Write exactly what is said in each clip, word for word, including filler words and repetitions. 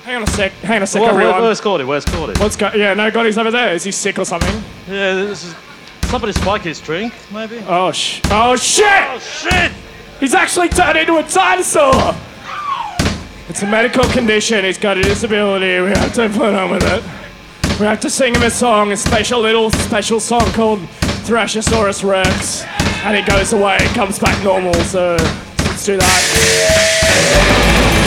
Hang on a sec. Hang on a sec, Where, where, everyone. where's Cordy? Where's Cordy? What's go- Yeah, no, God, he's over there. Is he sick or something? Yeah, this is somebody spike his drink, maybe. Oh sh. Oh shit! Oh shit! He's actually turned into a dinosaur. It's a medical condition. He's got a disability. We have to put on with it. We have to sing him a song, a special little special song called Thrashosaurus Rex, and it goes away and comes back normal. So let's do that.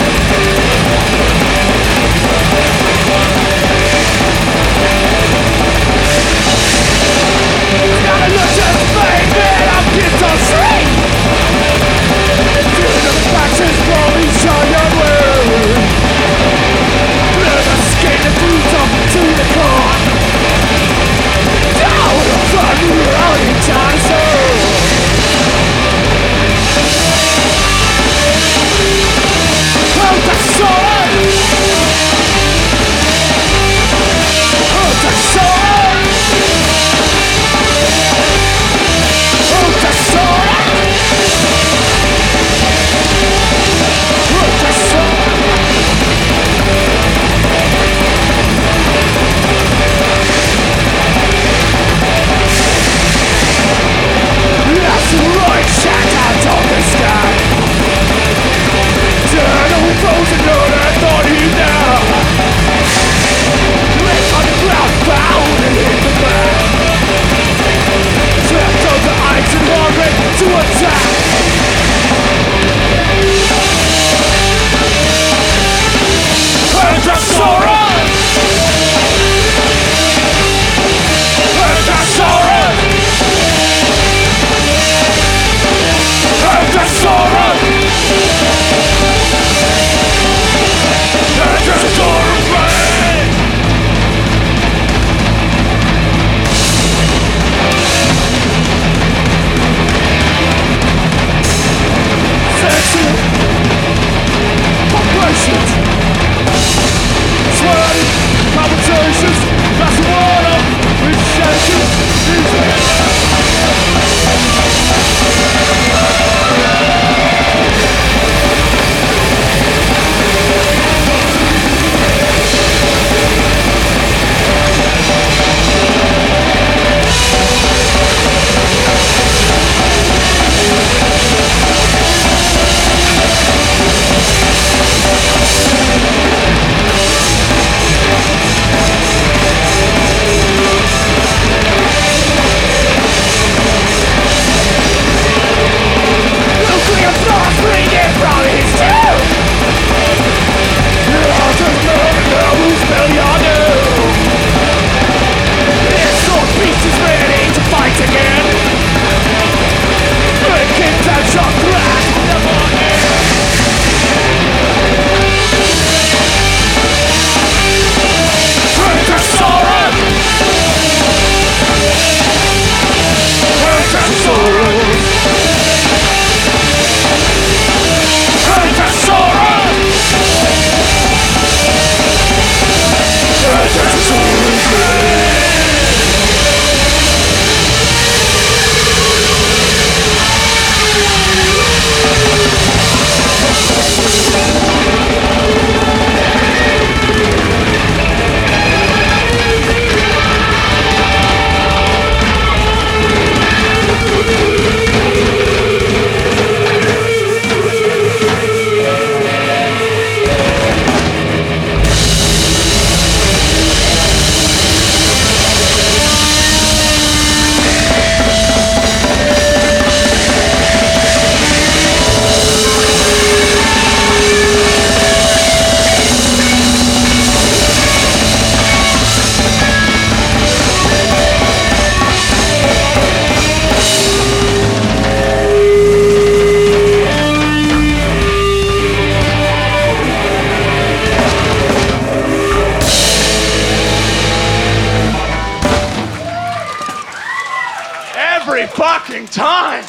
Fucking time!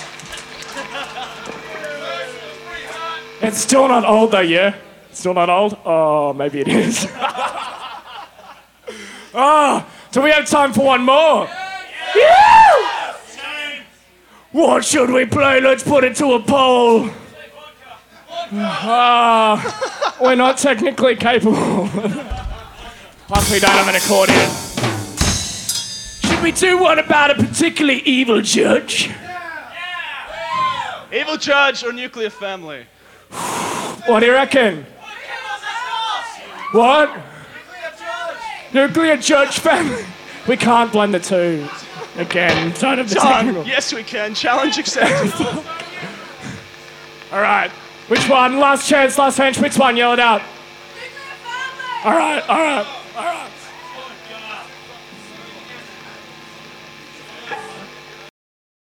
It's still not old though, yeah? Still not old? Oh, maybe it is. Oh, do we have time for one more? Yeah! Yeah! What should we play? Let's put it to a poll. Ah. We're not technically capable. Plus, we don't have an accordion. Should we do one about a particularly evil judge? Evil judge or nuclear family? What do you reckon? What? Nuclear judge family. We can't blend the two. Again, don't have the Done. technical. Yes, we can. Challenge accepted. All right. Which one? Last chance, last chance. Which one? Yell it out. All right, all right, all right.